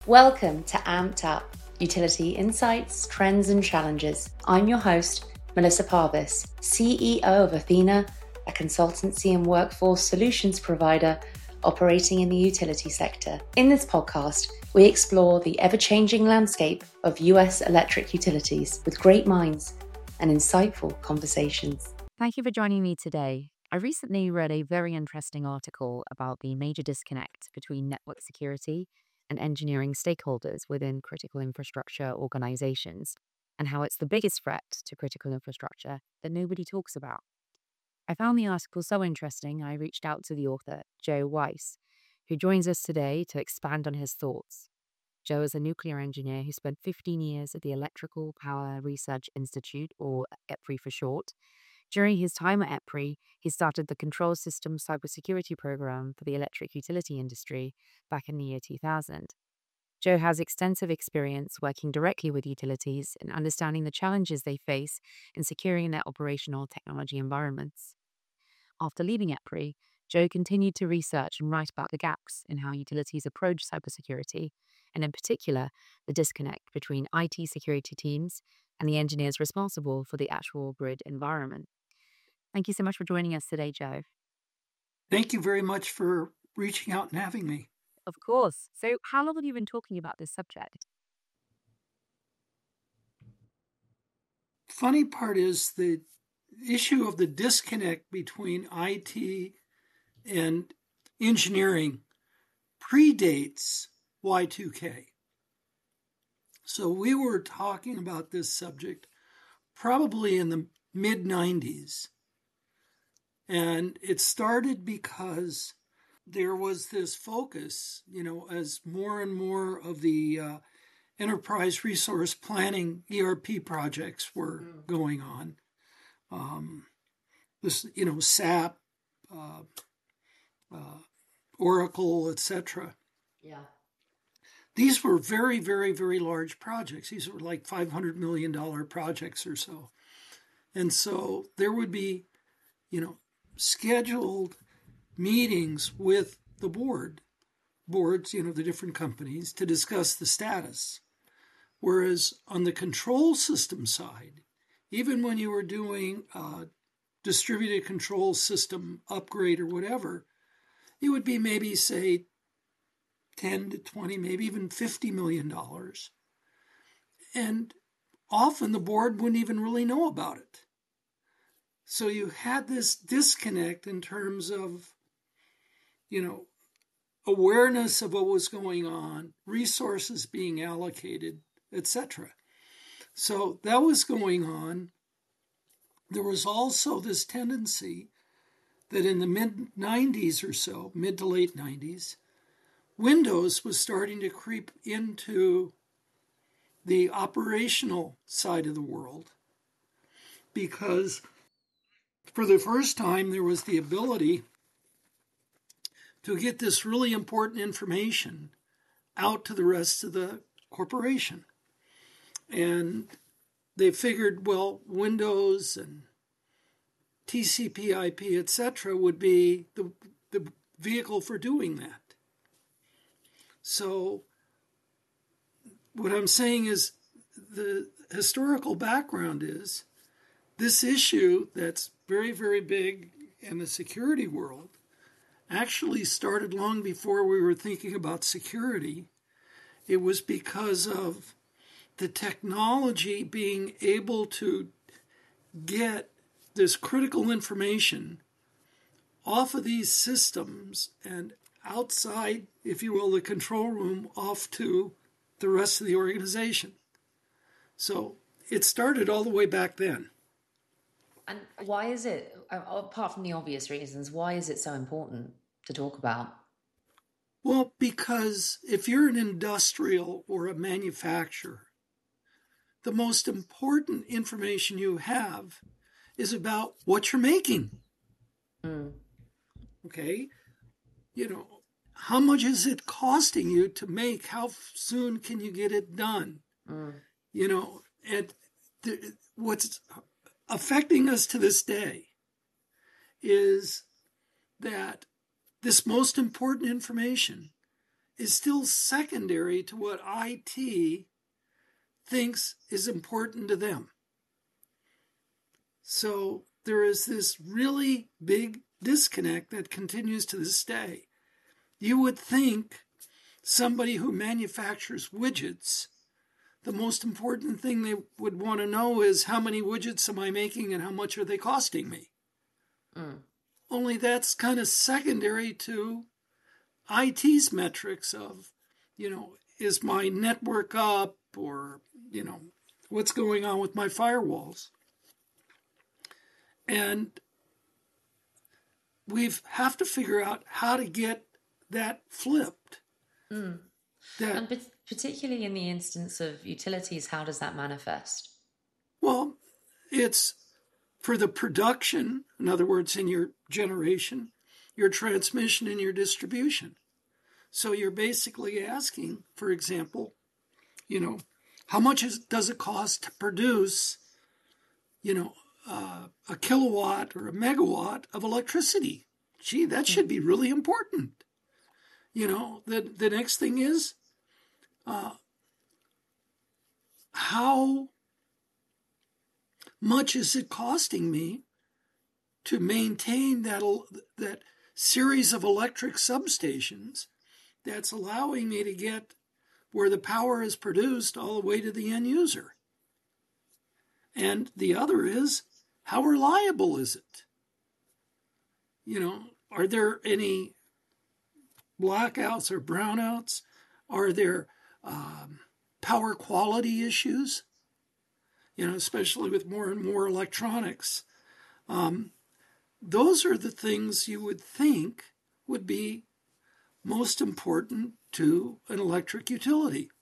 Welcome to Amped Up, Utility Insights, Trends and Challenges. I'm your host, Melissa Parvis, CEO of Athena, a consultancy and workforce solutions provider operating in the utility sector. In this podcast, we explore the ever-changing landscape of US electric utilities with great minds and insightful conversations. Thank you for joining me today. I recently read a very interesting article about the major disconnect between network security and engineering stakeholders within critical infrastructure organizations, and how it's the biggest threat to critical infrastructure that nobody talks about. I found the article so interesting, I reached out to the author, Joe Weiss, who joins us today to expand on his thoughts. Joe is a nuclear engineer who spent 15 years at the Electrical Power Research Institute, or EPRI for short. During his time at EPRI, he started the Control Systems Cybersecurity Program for the electric utility industry back in the year 2000. Joe has extensive experience working directly with utilities and understanding the challenges they face in securing their operational technology environments. After leaving EPRI, Joe continued to research and write about the gaps in how utilities approach cybersecurity, and in particular, the disconnect between IT security teams and the engineers responsible for the actual grid environment. Thank you so much for joining us today, Joe. Thank you very much for reaching out and having me. Of course. So, how long have you been talking about this subject? Funny part is the issue of the disconnect between IT and engineering predates Y2K. So we were talking about this subject probably in the mid-90s. And it started because there was this focus, as more and more of the enterprise resource planning ERP projects were going on. SAP, Oracle, etc. Yeah. These were very, very, very large projects. These were like $500 million projects or so. And so there would be, scheduled meetings with the boards, the different companies, to discuss the status. Whereas on the control system side, even when you were doing a distributed control system upgrade or whatever, it would be maybe, say, 10 to 20, maybe even $50 million. And often the board wouldn't even really know about it. So you had this disconnect in terms of, awareness of what was going on, resources being allocated, etc. So that was going on. There was also this tendency that in the mid-90s or so, mid to late 90s, Windows was starting to creep into the operational side of the world because for the first time there was the ability to get this really important information out to the rest of the corporation. And they figured, Windows and TCP, IP, etc. would be the vehicle for doing that. So what I'm saying is the historical background is this issue that's very, very big in the security world actually started long before we were thinking about security. It was because of the technology being able to get this critical information off of these systems and outside, if you will, the control room off to the rest of the organization. So it started all the way back then. And why is it, apart from the obvious reasons, why is it so important to talk about? Well, because if you're an industrial or a manufacturer, the most important information you have is about what you're making. Okay? How much is it costing you to make? How soon can you get it done? And what's affecting us to this day is that this most important information is still secondary to what IT thinks is important to them. So there is this really big disconnect that continues to this day. You would think somebody who manufactures widgets, the most important thing they would want to know is how many widgets am I making and how much are they costing me? Only that's kind of secondary to IT's metrics of, is my network up, or, what's going on with my firewalls? And we have to figure out how to get that flipped. And particularly in the instance of utilities, how does that manifest? Well, it's for the production, in other words, in your generation, your transmission, and your distribution. So you're basically asking, for example, how much does it cost to produce, a kilowatt or a megawatt of electricity? Gee, that should be really important. The next thing is, how much is it costing me to maintain that series of electric substations that's allowing me to get where the power is produced all the way to the end user? And the other is, how reliable is it? Are there any blackouts or brownouts? Are there power quality issues? Especially with more and more electronics. Those are the things you would think would be most important to an electric utility.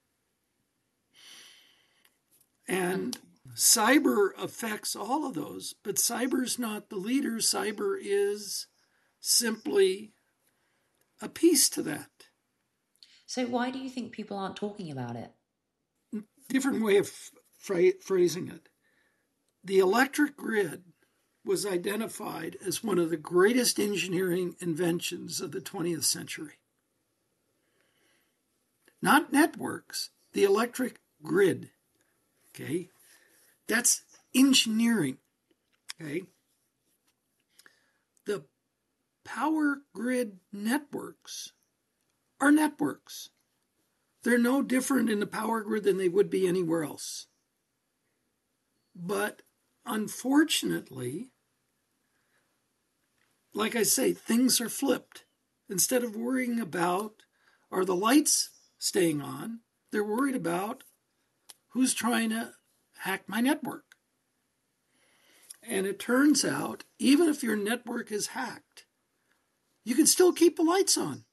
And cyber affects all of those, but cyber's not the leader. Cyber is simply a piece to that. So why do you think people aren't talking about it? Different way of phrasing it. The electric grid was identified as one of the greatest engineering inventions of the 20th century. Not networks, the electric grid. Okay? That's engineering. Okay? The power grid networks are networks. They're no different in the power grid than they would be anywhere else. But unfortunately, like I say, things are flipped. Instead of worrying about, are the lights staying on, they're worried about who's trying to hack my network. And it turns out, even if your network is hacked, you can still keep the lights on.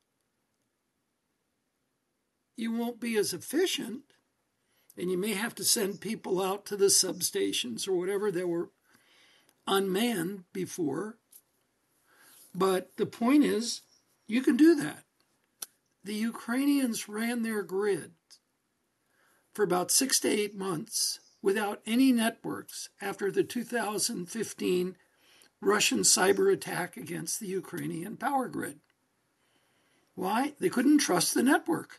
You won't be as efficient, and you may have to send people out to the substations or whatever that were unmanned before. But the point is, you can do that. The Ukrainians ran their grid for about 6 to 8 months without any networks after the 2015 Russian cyber attack against the Ukrainian power grid. Why? They couldn't trust the network.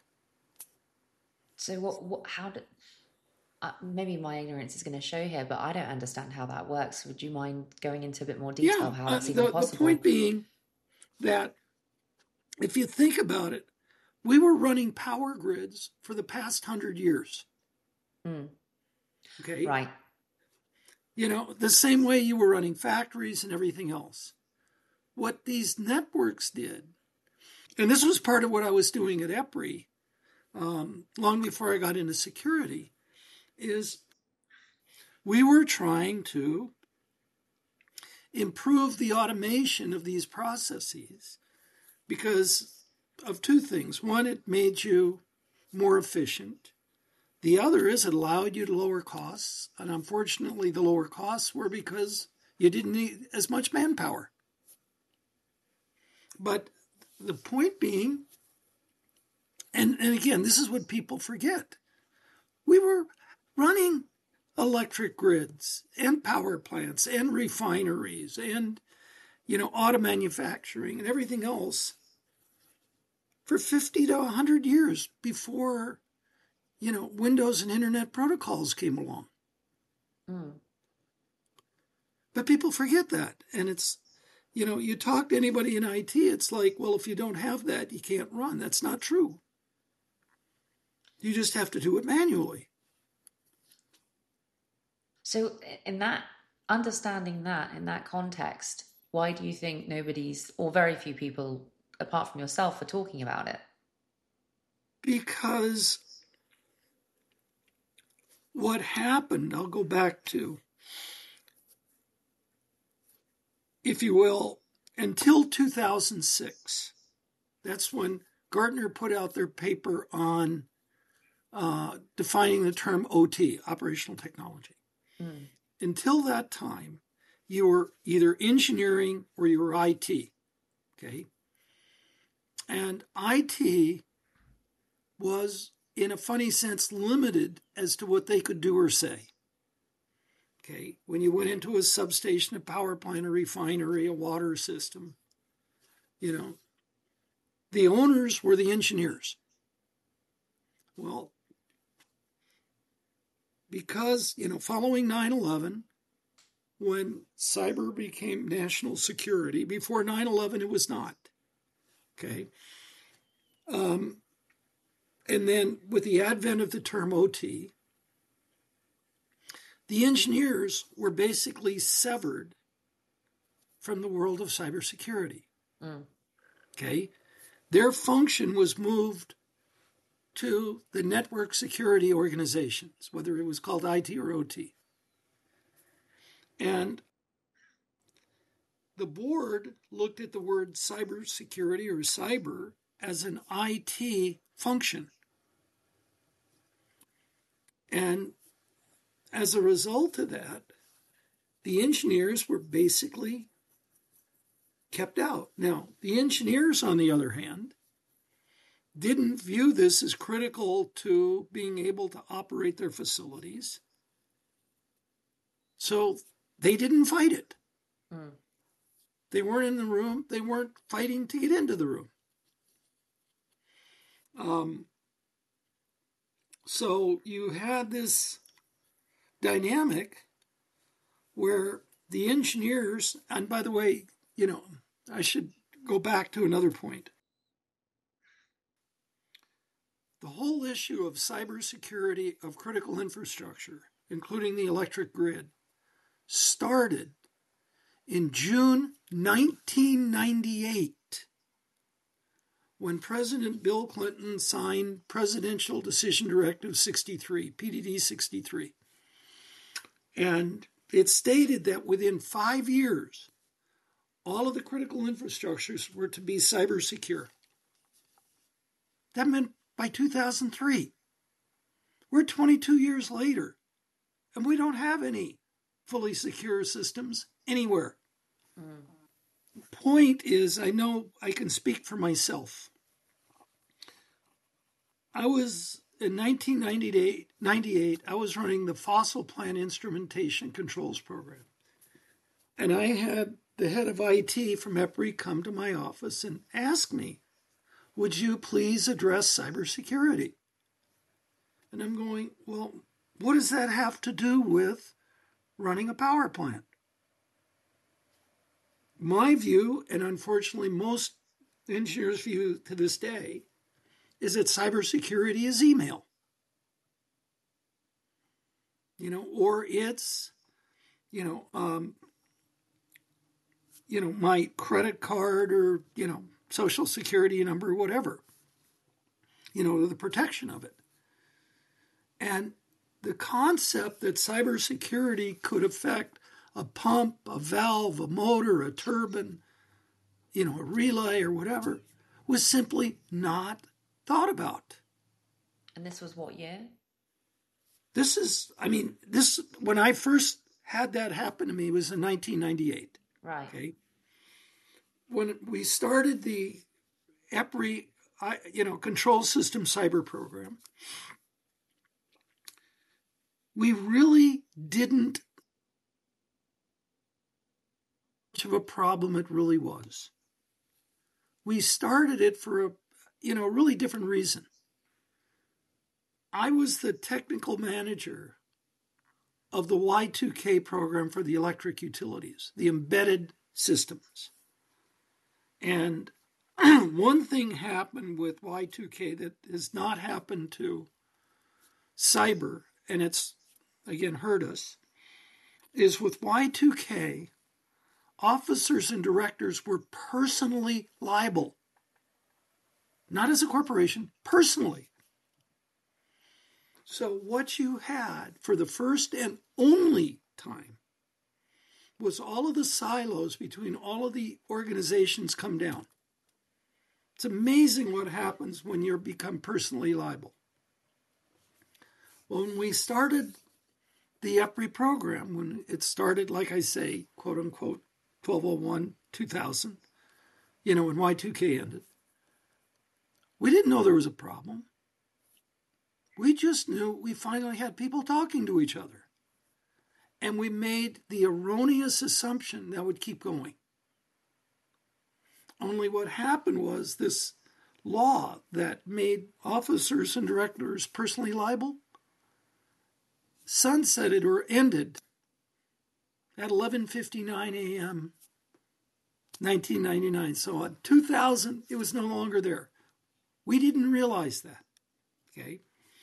So how did, maybe my ignorance is going to show here, but I don't understand how that works. Would you mind going into a bit more detail of how that's even possible? The point being that if you think about it, we were running power grids for the past 100 years. Okay? Right. The same way you were running factories and everything else. What these networks did, and this was part of what I was doing at EPRI, long before I got into security, is we were trying to improve the automation of these processes because of two things. One, it made you more efficient. The other is it allowed you to lower costs. And unfortunately, the lower costs were because you didn't need as much manpower. But the point being, and again, this is what people forget. We were running electric grids and power plants and refineries and, auto manufacturing and everything else for 50 to 100 years before, Windows and Internet protocols came along. Mm. But people forget that. And it's, you talk to anybody in IT, it's like, well, if you don't have that, you can't run. That's not true. You just have to do it manually. So in that, understanding that in that context, why do you think nobody's, or very few people, apart from yourself, are talking about it? Because what happened, I'll go back to, if you will, until 2006. That's when Gartner put out their paper on defining the term OT, operational technology. Mm. Until that time, you were either engineering or you were IT. Okay. And IT was, in a funny sense, limited as to what they could do or say. Okay. When you went into a substation, a power plant, a refinery, a water system, the owners were the engineers. Well, because, following 9/11, when cyber became national security, before 9/11 it was not. Okay. And then with the advent of the term OT, the engineers were basically severed from the world of cybersecurity. Mm. Okay. Their function was moved to the network security organizations, whether it was called IT or OT. And the board looked at the word cybersecurity or cyber as an IT function. And as a result of that, the engineers were basically kept out. Now, the engineers, on the other hand, didn't view this as critical to being able to operate their facilities. So they didn't fight it. Mm. They weren't in the room. They weren't fighting to get into the room. So you had this dynamic where the engineers, and by the way, I should go back to another point. The whole issue of cybersecurity of critical infrastructure, including the electric grid, started in June 1998 when President Bill Clinton signed Presidential Decision Directive 63, PDD 63. And it stated that within 5 years, all of the critical infrastructures were to be cyber secure. That meant by 2003. We're 22 years later, and we don't have any fully secure systems anywhere. Mm. Point is, I know I can speak for myself. I was, in 1998, I was running the Fossil Plant Instrumentation Controls Program. And I had the head of IT from EPRI come to my office and ask me, would you please address cybersecurity? And I'm going, well, what does that have to do with running a power plant? My view, and unfortunately most engineers' view to this day, is that cybersecurity is email. Or it's, my credit card or, social security number, whatever, the protection of it. And the concept that cybersecurity could affect a pump, a valve, a motor, a turbine, a relay or whatever, was simply not thought about. And this was what year? When I first had that happen to me was in 1998. Right. Okay. When we started the EPRI, control system cyber program, we really didn't much of a problem it really was. We started it for a really different reason. I was the technical manager of the Y2K program for the electric utilities, the embedded systems. And one thing happened with Y2K that has not happened to cyber, and it's, again, hurt us, is with Y2K, officers and directors were personally liable. Not as a corporation, personally. So what you had for the first and only time was all of the silos between all of the organizations come down. It's amazing what happens when you become personally liable. When we started the EPRI program, when it started, like I say, quote unquote, 1201, 2000, when Y2K ended, we didn't know there was a problem. We just knew we finally had people talking to each other. And we made the erroneous assumption that would keep going. Only what happened was this law that made officers and directors personally liable sunsetted or ended at 11:59 a.m. 1999. So in 2000, it was no longer there. We didn't realize that. Okay.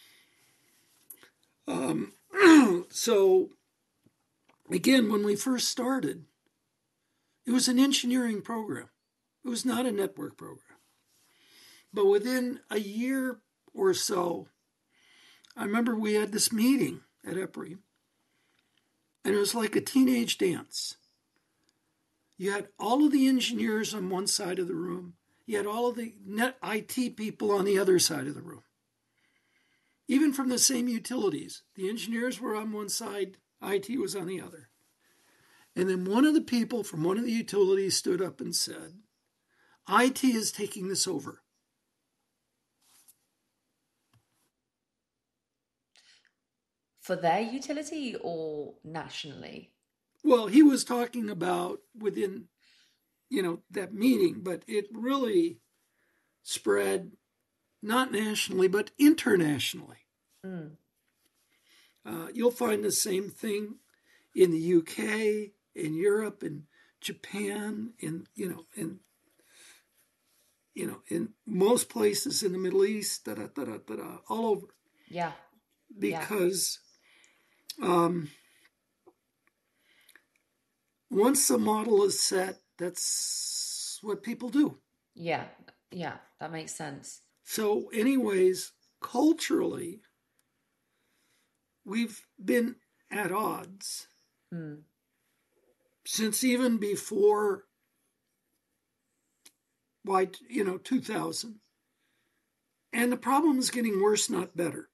So again, when we first started, it was an engineering program. It was not a network program. But within a year or so, I remember we had this meeting at EPRI, and it was like a teenage dance. You had all of the engineers on one side of the room. You had all of the net IT people on the other side of the room. Even from the same utilities, the engineers were on one side, IT was on the other. And then one of the people from one of the utilities stood up and said, IT is taking this over. For their utility or nationally? Well, he was talking about within, that meeting, but it really spread not nationally, but internationally. Mm. You'll find the same thing in the UK, in Europe, in Japan, in most places in the Middle East, all over. Yeah. Because once the model is set, that's what people do. Yeah, that makes sense. So anyways, culturally, we've been at odds since even before 2000. And the problem is getting worse, not better.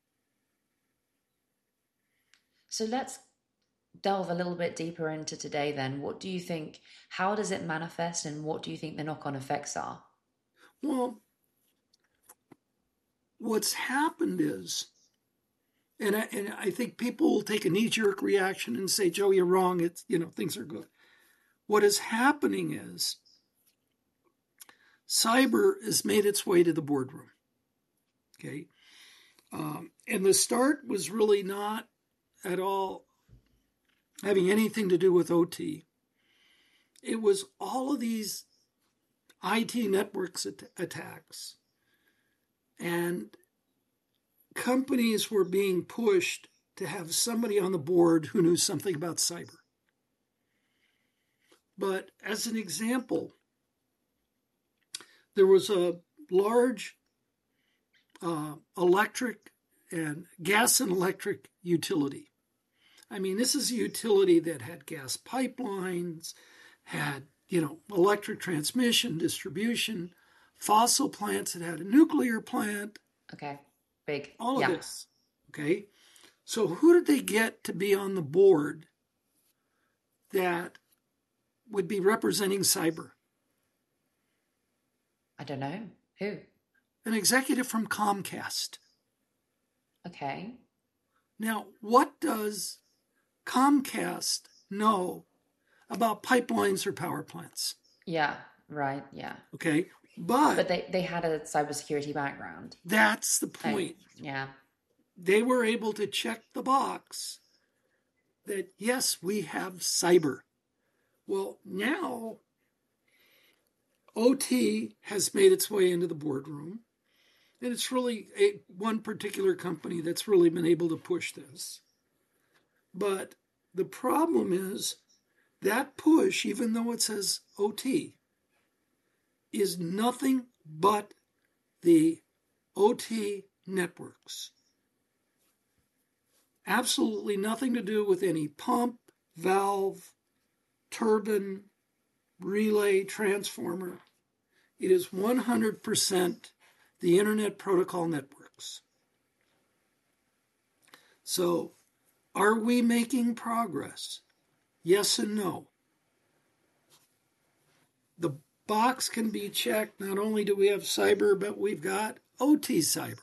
So let's delve a little bit deeper into today then. What do you think, how does it manifest, and what do you think the knock-on effects are? Well, what's happened is, and I think people will take a knee-jerk reaction and say, Joe, you're wrong. It's, things are good. What is happening is cyber has made its way to the boardroom. Okay. And the start was really not at all having anything to do with OT. It was all of these IT networks attacks. And companies were being pushed to have somebody on the board who knew something about cyber. But as an example, there was a large electric and gas and electric utility. I mean, this is a utility that had gas pipelines, had, electric transmission, distribution, fossil plants. It had a nuclear plant. Okay, big. All of this. Okay. So who did they get to be on the board that would be representing cyber? I don't know. Who? An executive from Comcast. Okay. Now, what does Comcast know about pipelines or power plants? Yeah, right, yeah. Okay. But they had a cybersecurity background. That's the point. Yeah. They were able to check the box that, yes, we have cyber. Well, now OT has made its way into the boardroom, and it's really one particular company that's really been able to push this. But the problem is that push, even though it says OT, is nothing but the OT networks. Absolutely nothing to do with any pump, valve, turbine, relay, transformer. It is 100% the Internet Protocol networks. So, are we making progress? Yes and no. The box can be checked. Not only do we have cyber, but we've got OT cyber.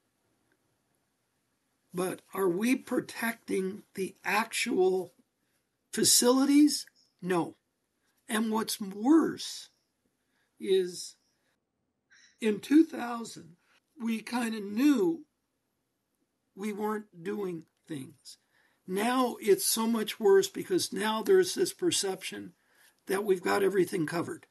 But are we protecting the actual facilities? No. And what's worse is in 2000, we kind of knew we weren't doing things. Now it's so much worse because now there's this perception that we've got everything covered.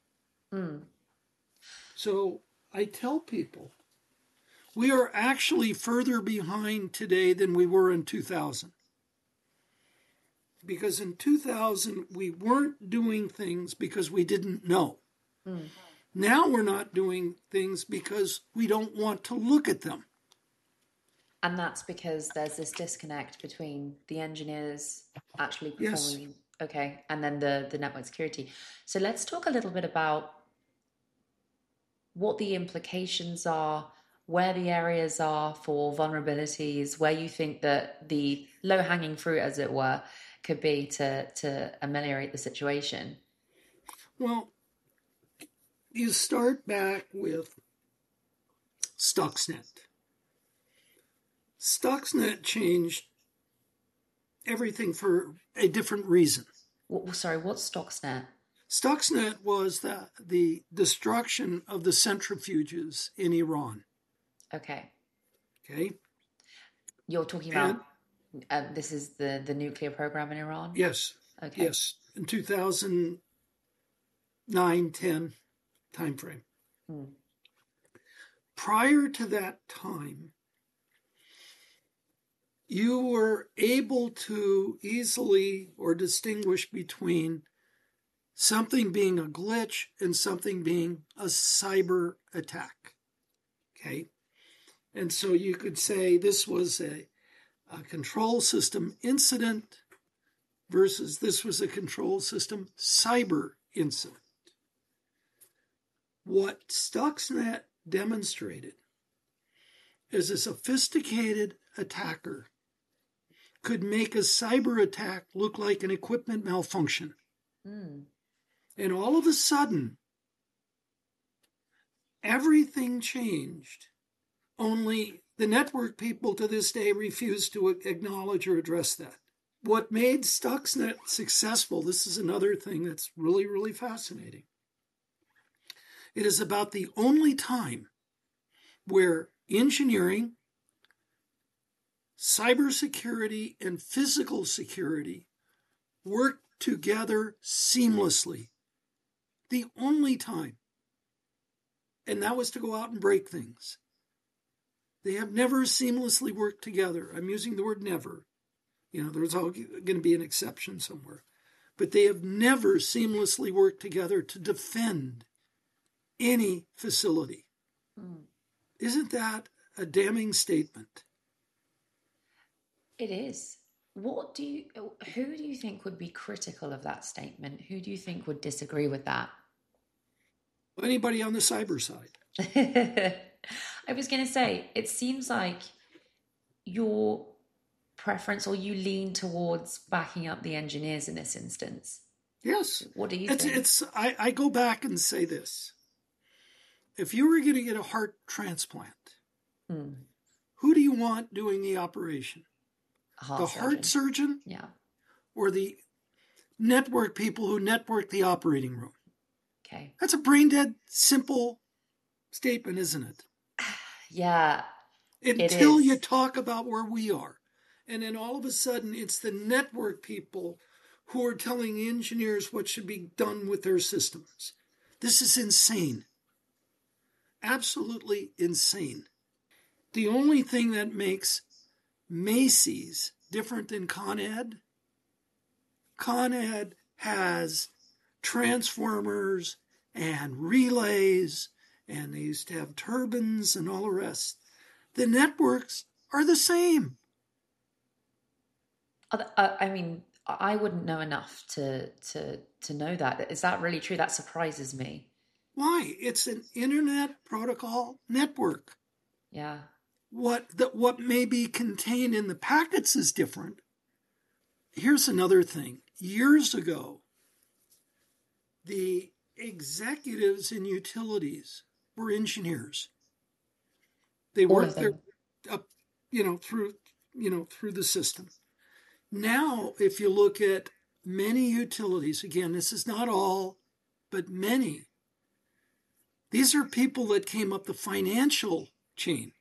So I tell people, we are actually further behind today than we were in 2000. Because in 2000, we weren't doing things because we didn't know. Now we're not doing things because we don't want to look at them. And that's because there's this disconnect between the engineers actually performing, Yes. Okay, and then the network security. So let's talk a little bit about what the implications are, where the areas are for vulnerabilities, where you think that the low-hanging fruit, as it were, could be to ameliorate the situation. Well, you start back with Stuxnet. Stuxnet changed everything for a different reason. Sorry, what's Stuxnet? Stuxnet was the destruction of the centrifuges in Iran. Okay. You're talking about this is the nuclear program in Iran? Yes. Okay. Yes. In 2009-10 timeframe. Prior to that time, you were able to easily or distinguish between something being a glitch and something being a cyber attack. And so you could say this was a control system incident versus this was a control system cyber incident. What Stuxnet demonstrated is a sophisticated attacker could make a cyber attack look like an equipment malfunction. And all of a sudden, everything changed. Only the network people to this day refuse to acknowledge or address that. What made Stuxnet successful, this is another thing that's really, really fascinating. It is about the only time where engineering, cybersecurity, and physical security work together seamlessly. The only time. And that was to go out and break things. They have never seamlessly worked together. I'm using the word never. There's all going to be an exception somewhere. But they have never seamlessly worked together to defend any facility. Isn't that a damning statement? It is. Who do you think would be critical of that statement? Who do you think would disagree with that? Anybody on the cyber side. I was going to say, it seems like your preference or you lean towards backing up the engineers in this instance. Yes. What do you think? I go back and say this. If you were going to get a heart transplant, who do you want doing the operation? The heart surgeon? Yeah. Or the network people who network the operating room? Okay. That's a brain dead, simple statement, isn't it? Yeah, it Until you is. talk about where we are. And then all of a sudden, it's the network people who are telling engineers what should be done with their systems. This is insane. Absolutely insane. The only thing that makes Macy's different than Con Ed has transformers and relays, and they used to have turbines and all the rest. The networks are the same. I mean, I wouldn't know enough to know that. Is that really true? That surprises me. Why? It's an internet protocol network. Yeah. What may be contained in the packets is different. Here's another thing. Years ago, the executives in utilities were engineers. They All of worked their them. up, through the system. Now, if you look at many utilities, again, this is not all, but many, these are people that came up the financial chain.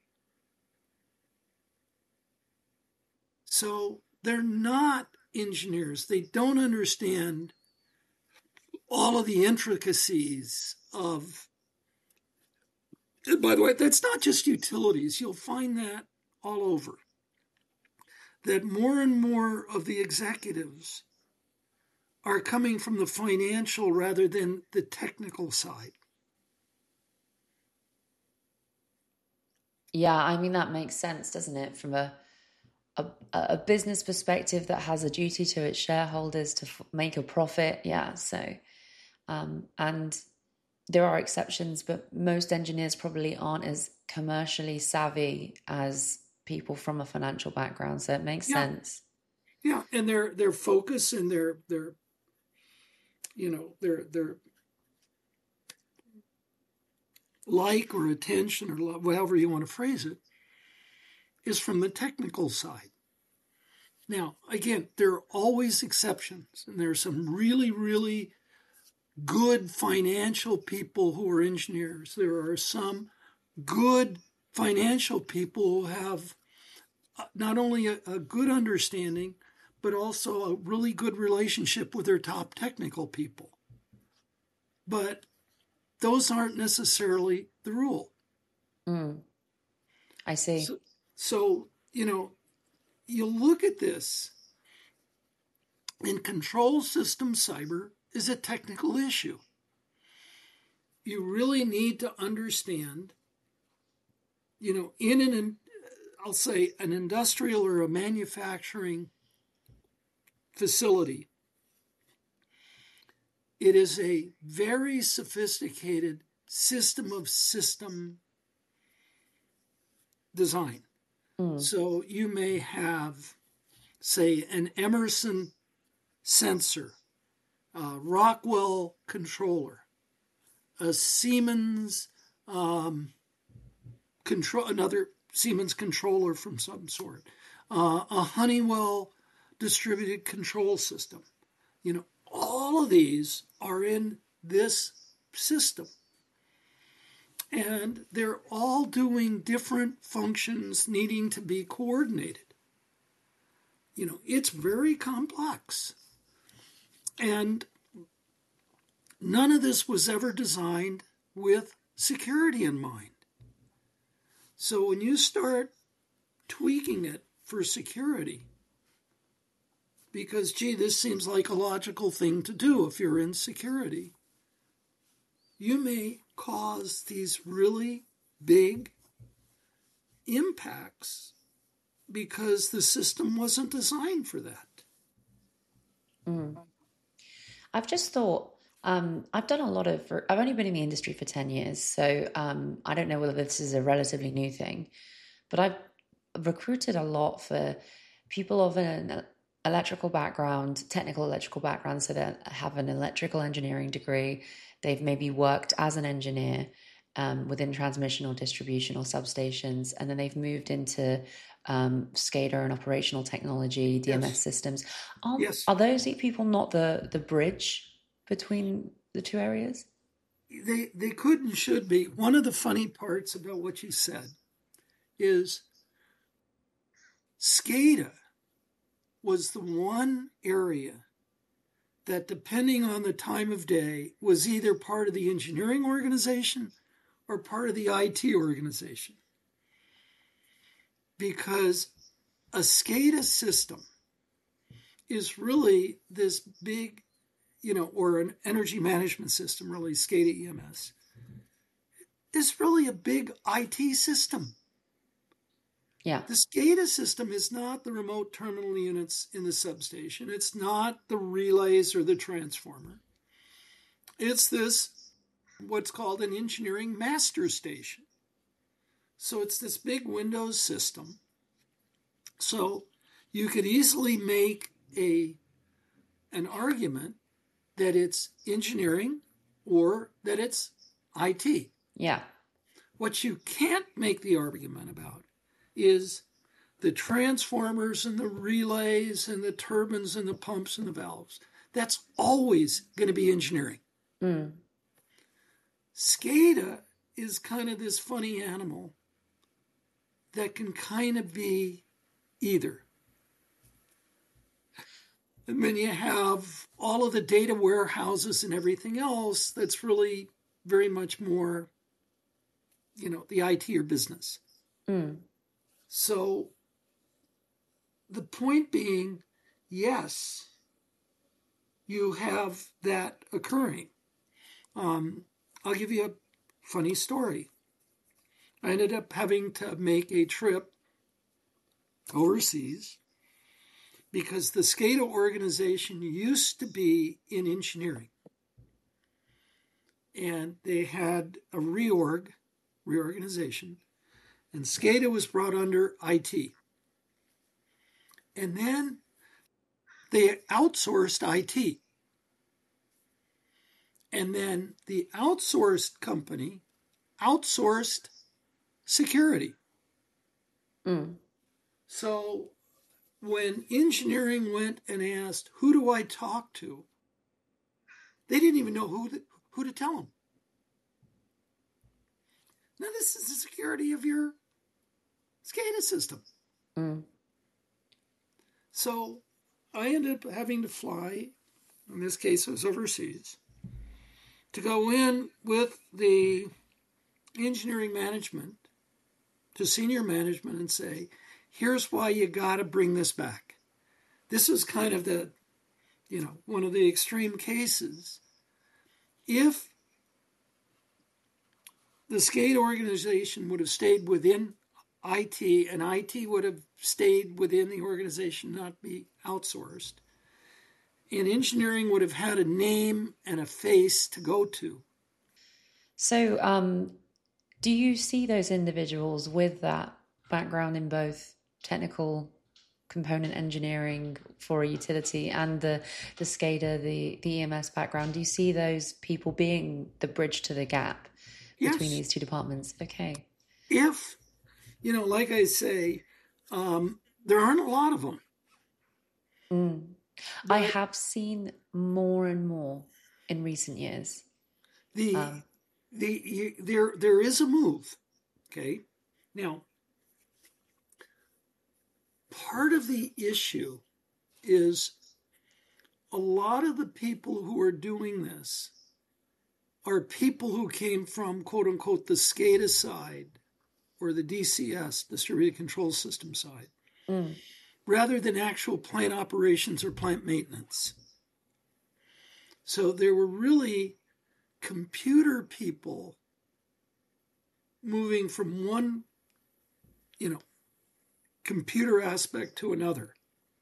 So they're not engineers. They don't understand all of the intricacies of. And by the way, that's not just utilities. You'll find that all over. That more and more of the executives are coming from the financial rather than the technical side. Yeah, I mean that makes sense, doesn't it? From a business perspective that has a duty to its shareholders to make a profit. Yeah, so and there are exceptions, but most engineers probably aren't as commercially savvy as people from a financial background. So it makes Yeah, sense. yeah, and their focus and their like or attention or however you want to phrase it is from the technical side. Now, again, there are always exceptions, and there are some really, really good financial people who are engineers. There are some good financial people who have not only a good understanding, but also a really good relationship with their top technical people. But those aren't necessarily the rule. Mm, I see. So, you look at this, and control system cyber is a technical issue. You really need to understand, I'll say an industrial or a manufacturing facility, it is a very sophisticated system of system design. Mm, So you may have, say, an Emerson sensor, a Rockwell controller, a Siemens another Siemens controller from some sort, a Honeywell distributed control system. All of these are in this system. And they're all doing different functions needing to be coordinated. It's very complex. And none of this was ever designed with security in mind. So when you start tweaking it for security, because, this seems like a logical thing to do if you're in security, you may cause these really big impacts because the system wasn't designed for that. mm. I've just thought, I've done a lot of, I've only been in the industry for 10 years, so I don't know whether this is a relatively new thing, but I've recruited a lot for people of an electrical background, technical electrical background, so that have an electrical engineering degree. They've maybe worked as an engineer within transmission or distribution or substations, and then they've moved into SCADA and operational technology, DMS Yes. systems. Yes. Are those people not the bridge between the two areas? they could and should be. One of the funny parts about what you said is SCADA was the one area that, depending on the time of day, was either part of the engineering organization or part of the IT organization. Because a SCADA system is really this big, or an energy management system, really, SCADA EMS, is really a big IT system. Yeah. The SCADA system is not the remote terminal units in the substation. It's not the relays or the transformer. It's this, what's called an engineering master station. So it's this big Windows system. So you could easily make an argument that it's engineering or that it's IT. Yeah. What you can't make the argument about is the transformers and the relays and the turbines and the pumps and the valves. That's always going to be engineering. Mm. SCADA is kind of this funny animal that can kind of be either. And then you have all of the data warehouses and everything else that's really very much more, the IT or business. Mm. So the point being, yes, you have that occurring. I'll give you a funny story. I ended up having to make a trip overseas because the SCADA organization used to be in engineering. And they had a reorganization, and SCADA was brought under IT. And then they outsourced IT. And then the outsourced company outsourced security. Mm. So when engineering went and asked, who do I talk to? They didn't even know who to tell them. Now, this is the security of your SCADA system. Mm. So I ended up having to fly, in this case it was overseas, to go in with the engineering management to senior management and say, here's why you got to bring this back. This was kind of the, one of the extreme cases. If the SCADA organization would have stayed within IT and IT would have stayed within the organization, not be outsourced, and engineering would have had a name and a face to go to. So, do you see those individuals with that background in both technical component engineering for a utility and the SCADA, the EMS background? Do you see those people being the bridge to the gap between these two departments? Okay. If, like I say, there aren't a lot of them. Mm. I have seen more and more in recent years. There is a move. Okay. Now, part of the issue is a lot of the people who are doing this are people who came from, quote unquote, the SCADA side or the DCS, distributed control system side, rather than actual plant operations or plant maintenance. So there were really computer people moving from one, computer aspect to another.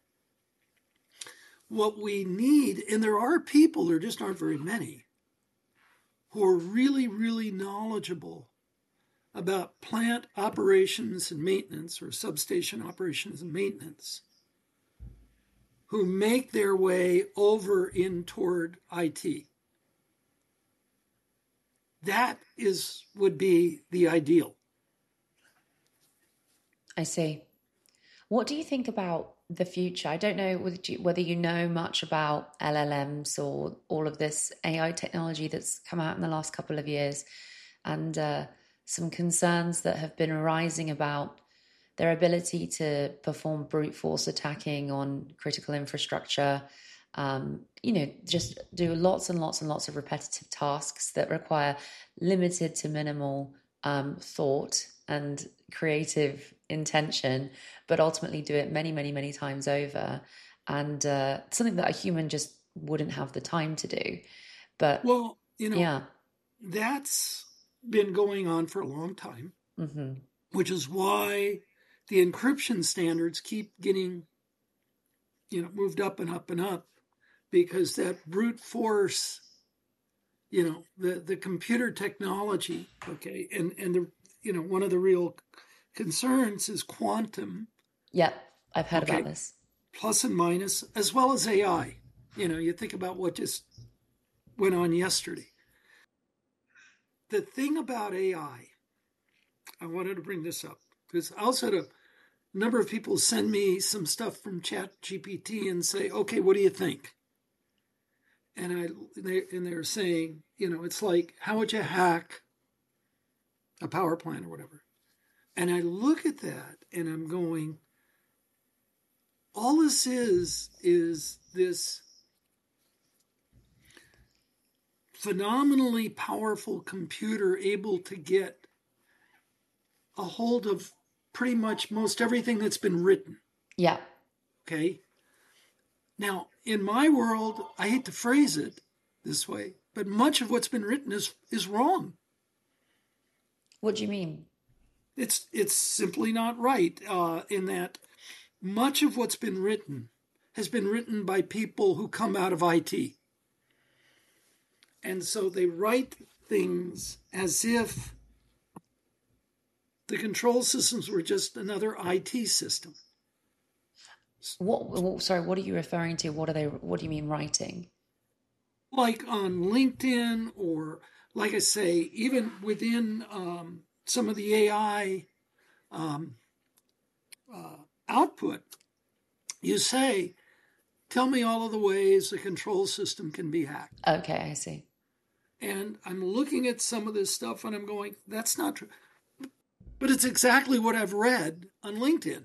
What we need, and there are people, there just aren't very many, who are really, really knowledgeable about plant operations and maintenance or substation operations and maintenance, who make their way over in toward IT. That would be the ideal. I see. What do you think about the future? I don't know whether you know much about LLMs or all of this AI technology that's come out in the last couple of years, and some concerns that have been arising about their ability to perform brute force attacking on critical infrastructure. Just do lots and lots and lots of repetitive tasks that require limited to minimal thought and creative intention, but ultimately do it many, many, many times over. And something that a human just wouldn't have the time to do. But Well, yeah. That's been going on for a long time, Mm-hmm. which is why the encryption standards keep getting, moved up and up and up, because that brute force, the computer technology, okay, and one of the real concerns is quantum. Yeah, I've heard Okay, about this. plus and minus, as well as AI. You think about what just went on yesterday. The thing about AI, I wanted to bring this up because I also had a number of people send me some stuff from ChatGPT and say, okay, what do you think? And they're saying, it's like, how would you hack a power plant or whatever? And I look at that and I'm going, all this is this phenomenally powerful computer able to get a hold of pretty much most everything that's been written. Yeah. Okay. Now, in my world, I hate to phrase it this way, but much of what's been written is wrong. What do you mean? It's simply not right, in that much of what's been written has been written by people who come out of IT. And so they write things as if the control systems were just another IT system. Sorry, what are you referring to? What do you mean writing? Like on LinkedIn, or like I say, even within some of the AI output, you say, tell me all of the ways the control system can be hacked. Okay, I see. And I'm looking at some of this stuff and I'm going, that's not true. But it's exactly what I've read on LinkedIn.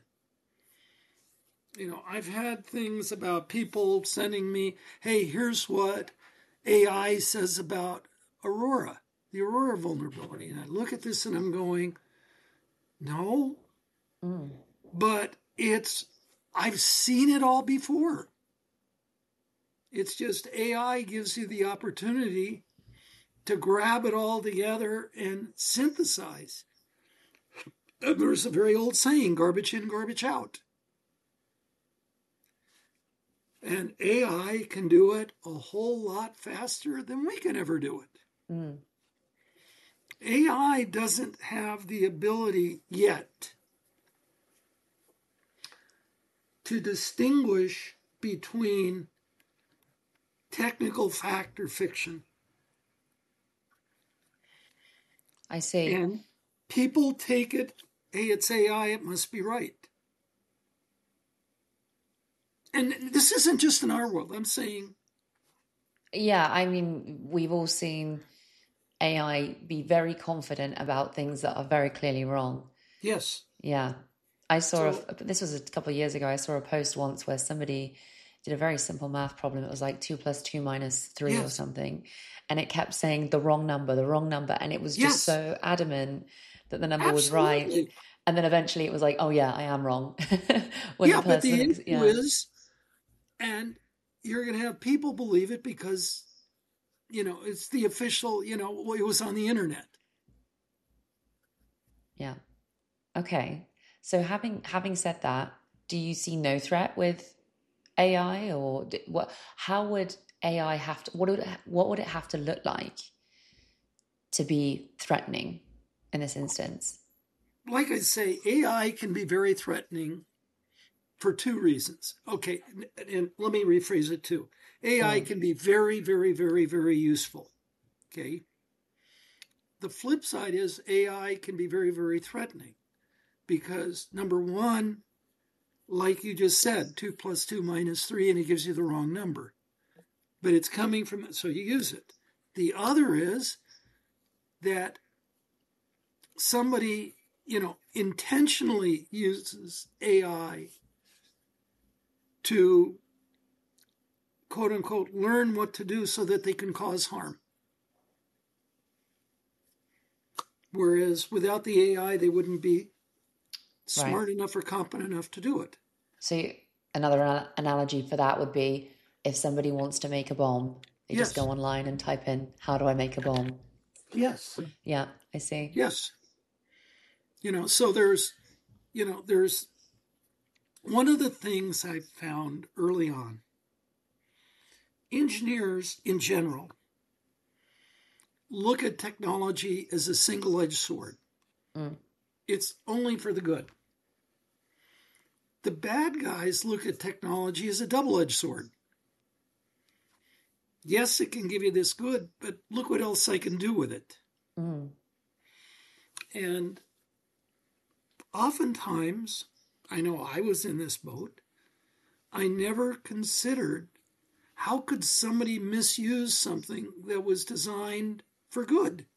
I've had things about people sending me, hey, here's what AI says about Aurora, the Aurora vulnerability. And I look at this and I'm going, no, but I've seen it all before. It's just AI gives you the opportunity to grab it all together and synthesize. There's a very old saying, garbage in, garbage out. And AI can do it a whole lot faster than we can ever do it. Mm. AI doesn't have the ability yet to distinguish between technical fact or fiction. I see. And people take it, hey, it's AI, it must be right. And this isn't just in our world. I'm saying. Yeah, I mean, we've all seen AI be very confident about things that are very clearly wrong. Yes. Yeah. This was a couple of years ago, I saw a post once where somebody did a very simple math problem. It was like 2 + 2 - 3 or something. And it kept saying the wrong number. And it was just so adamant that the number was right. And then eventually it was like, oh yeah, I am wrong. But the issue is, and you're going to have people believe it because, it's the official, it was on the internet. Yeah. Okay. So having said that, do you see no threat with AI, or how would AI have to, what would it have to look like to be threatening in this instance? Like I say, AI can be very threatening for two reasons. Okay, and let me rephrase it too. AI can be very, very, very, very useful. Okay. The flip side is AI can be very, very threatening because, number one, like you just said, 2 plus 2 minus 3, and it gives you the wrong number. But it's coming from it, so you use it. The other is that somebody, intentionally uses AI to, quote unquote, learn what to do so that they can cause harm. Whereas without the AI, they wouldn't be smart enough or competent enough to do it. So another analogy for that would be if somebody wants to make a bomb, they just go online and type in, how do I make a bomb? Yes. Yeah, I see. Yes. So there's one of the things I found early on, engineers in general look at technology as a single-edged sword. It's only for the good. The bad guys look at technology as a double-edged sword. Yes, it can give you this good, but look what else I can do with it. And oftentimes, I know I was in this boat, I never considered how could somebody misuse something that was designed for good.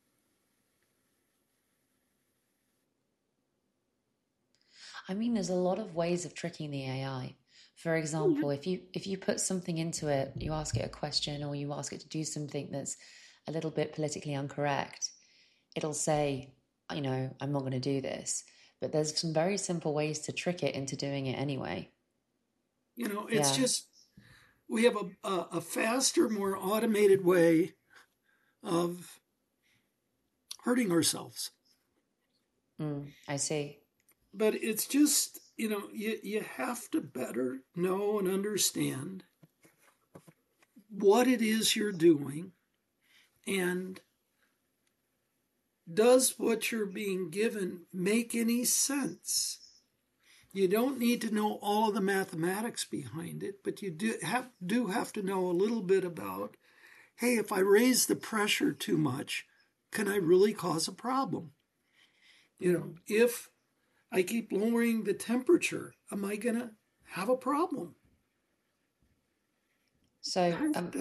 I mean, there's a lot of ways of tricking the AI. For example, if you put something into it, you ask it a question or you ask it to do something that's a little bit politically incorrect, it'll say, I'm not going to do this. But there's some very simple ways to trick it into doing it anyway. It's just, we have a faster, more automated way of hurting ourselves. I see. But it's just, you have to better know and understand what it is you're doing, and does what you're being given make any sense? You don't need to know all of the mathematics behind it, but you do have to know a little bit about, hey, if I raise the pressure too much, can I really cause a problem? If I keep lowering the temperature, am I going to have a problem? So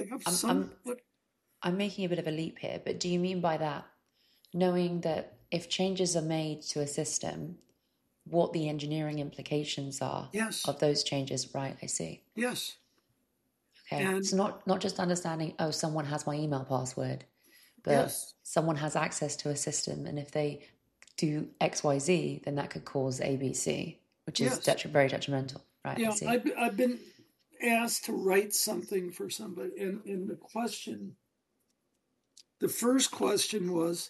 I'm making a bit of a leap here, but do you mean by that knowing that if changes are made to a system, what the engineering implications are of those changes? Right, I see. Yes. Okay, and so not just understanding, someone has my email password, but someone has access to a system, and if they do XYZ, then that could cause ABC, which is very detrimental. Right, yeah, I see. I've been asked to write something for somebody, and the first question was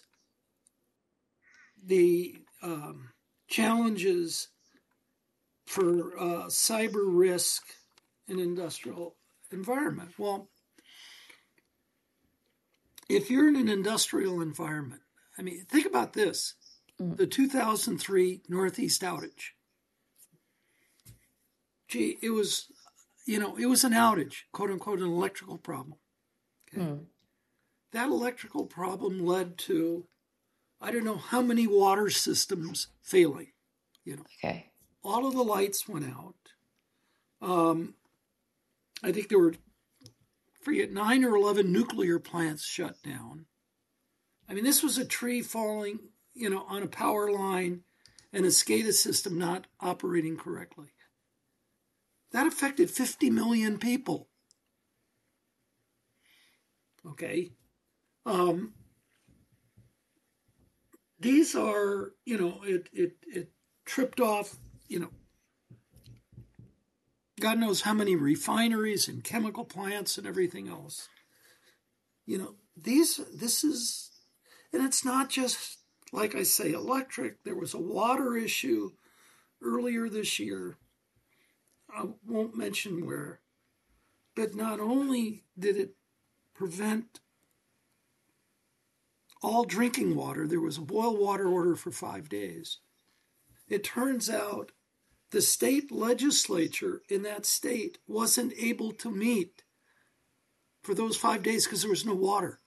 the challenges for cyber risk in industrial environment. Well, if you're in an industrial environment, I mean, think about this. The 2003 Northeast outage. Gee, it was an outage, quote unquote, an electrical problem. Okay. That electrical problem led to, I don't know how many water systems failing. Okay. All of the lights went out. I think there were, 9 or 11 nuclear plants shut down. I mean, this was a tree falling, on a power line and a SCADA system not operating correctly. That affected 50 million people. Okay. These are, it tripped off, God knows how many refineries and chemical plants and everything else. This is, and it's not just, like I say, electric. There was a water issue earlier this year. I won't mention where, but not only did it prevent all drinking water, there was a boil water order for 5 days. It turns out the state legislature in that state wasn't able to meet for those 5 days because there was no water.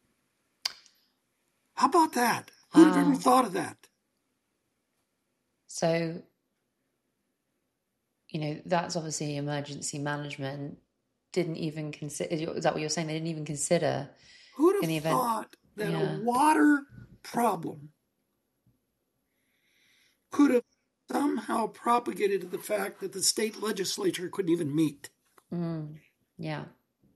How about that? Who'd have ever thought of that? So that's obviously emergency management didn't even consider. Is that what you're saying? They didn't even consider Who'd in the have event. thought that a Yeah. water problem could have somehow propagated to the fact that the state legislature couldn't even meet? Yeah.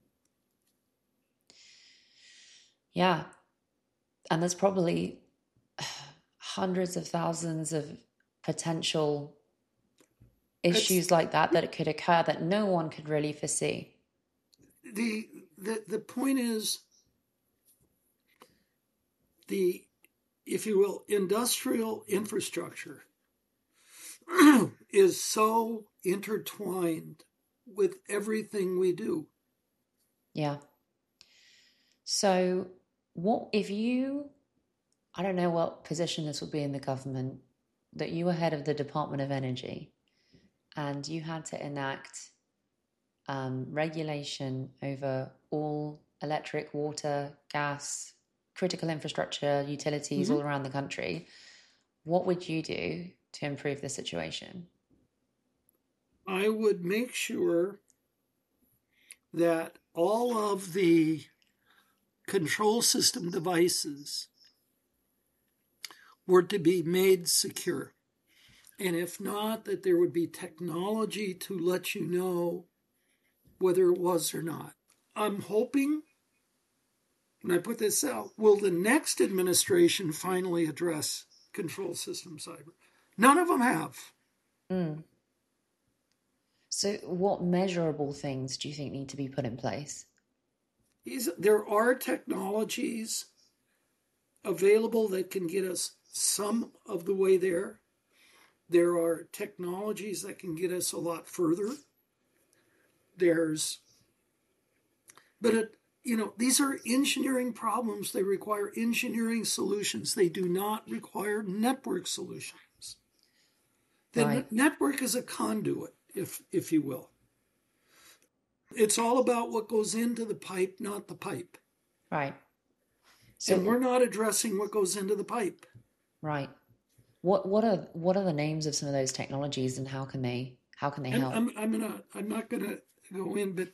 Yeah. And there's probably hundreds of thousands of potential issues like that could occur that no one could really foresee. The point is, the, if you will, industrial infrastructure is so intertwined with everything we do. Yeah. So what if you, I don't know what position this would be in the government, that you were head of the Department of Energy and you had to enact regulation over all electric, water, gas, critical infrastructure, utilities all around the country, what would you do to improve the situation? I would make sure that all of the control system devices were to be made secure. And if not, that there would be technology to let you know whether it was or not. I'm hoping, when I put this out, will the next administration finally address control system cyber? None of them have. So what measurable things do you think need to be put in place? There are technologies available that can get us some of the way there. There are technologies that can get us a lot further. These are engineering problems. They require engineering solutions. They do not require network solutions. The network is a conduit, if you will. It's all about what goes into the pipe, not the pipe. Right. So we're not addressing what goes into the pipe. Right. What are the names of some of those technologies, and how can they help? I'm not gonna go in, but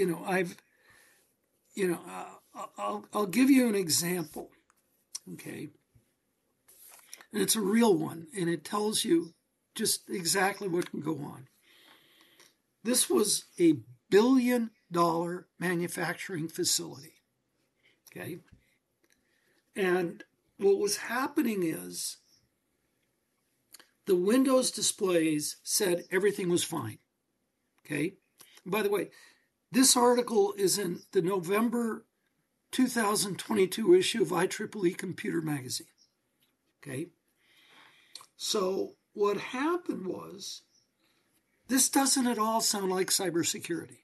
I'll give you an example, okay? And it's a real one, and it tells you just exactly what can go on. This was a $1 billion manufacturing facility, okay? And what was happening is the Windows displays said everything was fine, okay? And by the way, this article is in the November 2022 issue of IEEE Computer Magazine, okay? So what happened was, this doesn't at all sound like cybersecurity.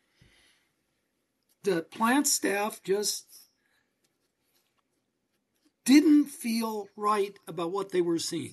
The plant staff just didn't feel right about what they were seeing.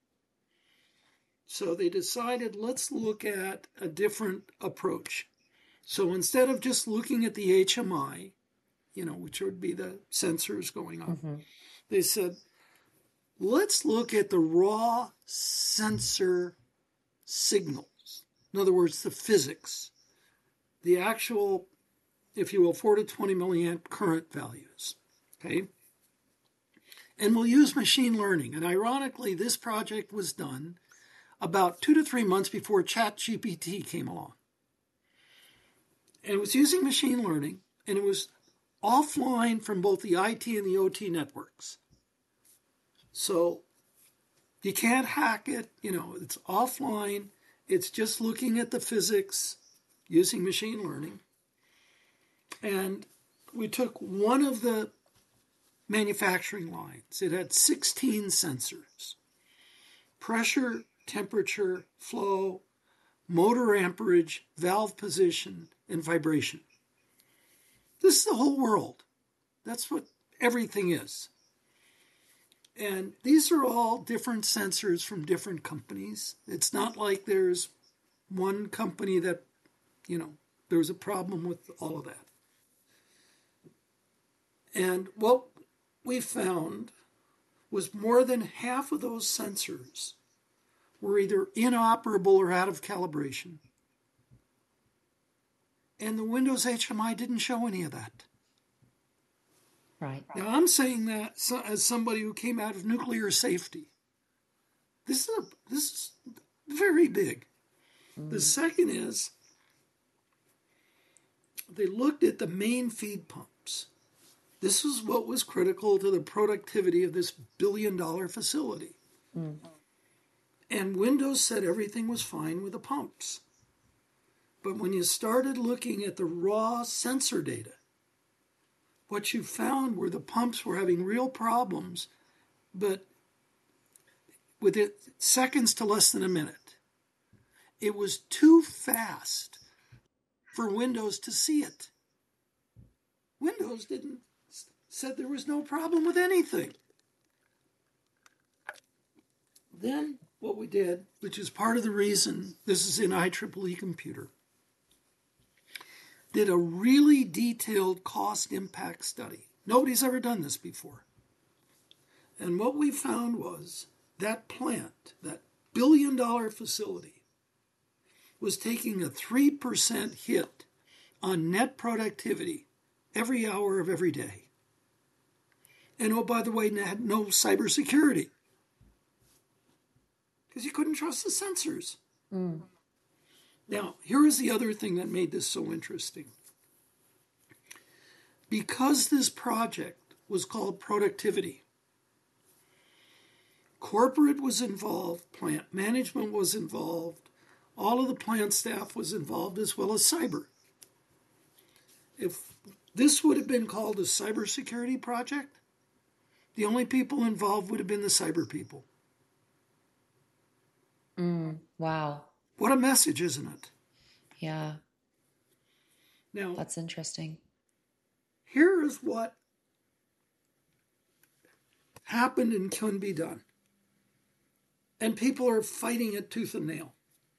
So they decided, let's look at a different approach. So instead of just looking at the HMI, which would be the sensors going on, they said, let's look at the raw sensor signals. In other words, the physics, the actual, if you will, 4 to 20 milliamp current values, okay? And we'll use machine learning. And ironically, this project was done about 2 to 3 months before ChatGPT came along. And it was using machine learning, and it was offline from both the IT and the OT networks. So you can't hack it, it's offline. It's just looking at the physics using machine learning. And we took one of the manufacturing lines. It had 16 sensors: pressure, temperature, flow, motor amperage, valve position, and vibration. This is the whole world. That's what everything is. And these are all different sensors from different companies. It's not like there's one company that, there was a problem with all of that. And what we found was more than half of those sensors were either inoperable or out of calibration. And the Windows HMI didn't show any of that. Right. Now, I'm saying that as somebody who came out of nuclear safety. This is very big. The second is they looked at the main feed pumps. This is what was critical to the productivity of this billion-dollar facility. And Windows said everything was fine with the pumps. But when you started looking at the raw sensor data, what you found were the pumps were having real problems, but with it seconds to less than a minute. It was too fast for Windows to see it. Windows said there was no problem with anything. Then what we did, which is part of the reason this is in IEEE Computer, did a really detailed cost impact study. Nobody's ever done this before. And what we found was that plant, that billion-dollar facility, was taking a 3% hit on net productivity every hour of every day. And oh, by the way, had no cybersecurity, because you couldn't trust the sensors. Now, here is the other thing that made this so interesting. Because this project was called Productivity, corporate was involved, plant management was involved, all of the plant staff was involved, as well as cyber. If this would have been called a cybersecurity project, the only people involved would have been the cyber people. Wow. What a message, isn't it? Yeah. Now, That's interesting. here is what happened and can be done. And people are fighting it tooth and nail.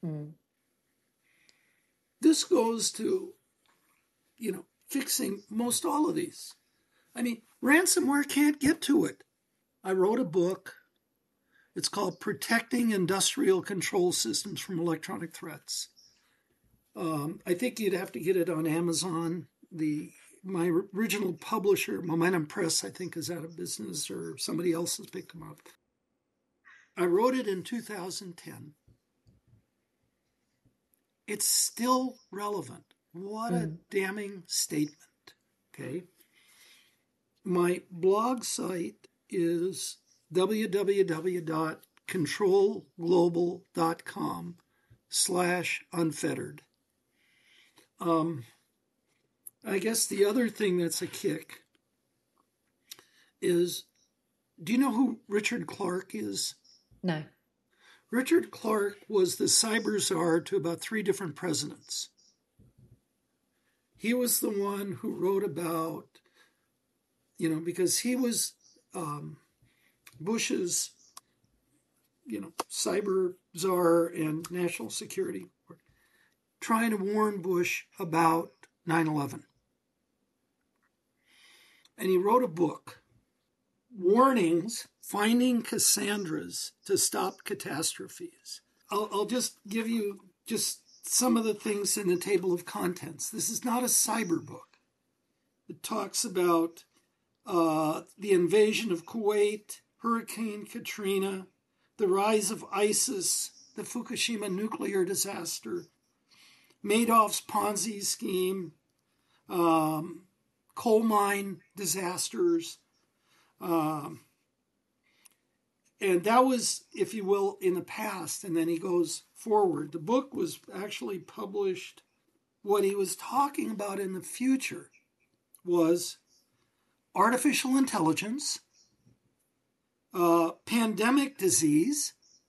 This goes to, fixing most all of these. I mean, ransomware can't get to it. I wrote a book. It's called Protecting Industrial Control Systems from Electronic Threats. I think you'd have to get it on Amazon. My original publisher, Momentum Press, I think is out of business, or somebody else has picked them up. I wrote it in 2010. It's still relevant. What a damning statement. Okay. My blog site is www.controlglobal.com/unfettered. I guess the other thing that's a kick is, do you know who Richard Clark is? No. Richard Clark was the cyber czar to about 3 different presidents. He was the one who wrote about, because he was Bush's, cyber czar and national security, trying to warn Bush about 9/11. And he wrote a book, Warnings, Finding Cassandras to Stop Catastrophes. I'll just give you just some of the things in the table of contents. This is not a cyber book. It talks about the invasion of Kuwait, Hurricane Katrina, the rise of ISIS, the Fukushima nuclear disaster, Madoff's Ponzi scheme, coal mine disasters. And that was, if you will, in the past. And then he goes forward. The book was actually published. What he was talking about in the future was artificial intelligence, pandemic disease,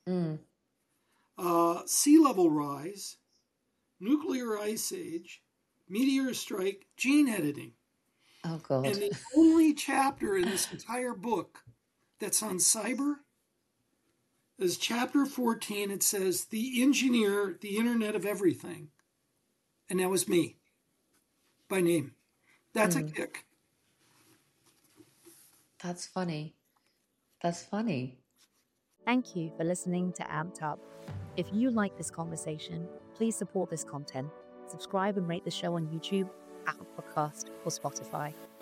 sea level rise, nuclear ice age, meteor strike, gene editing. Oh, God. And the only chapter in this entire book that's on cyber is chapter 14. It says, the engineer, the Internet of Everything. And that was me, by name. That's a kick. That's funny. That's funny. Thank you for listening to Amped Up. If you like this conversation, please support this content. Subscribe and rate the show on YouTube, Apple Podcast, or Spotify.